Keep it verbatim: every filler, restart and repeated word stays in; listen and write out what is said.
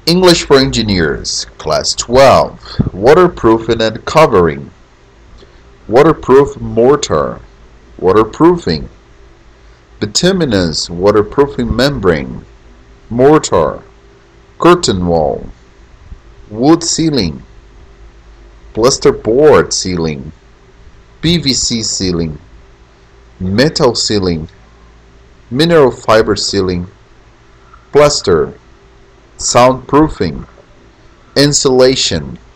English for Engineers, Class twelve, Waterproofing and Covering, Waterproof Mortar, Waterproofing, Bituminous Waterproofing Membrane, Mortar, Curtain Wall, Wood Ceiling, Plasterboard Ceiling, P V C Ceiling, Metal Ceiling, Mineral Fiber Ceiling, Plaster, Soundproofing, Insulation,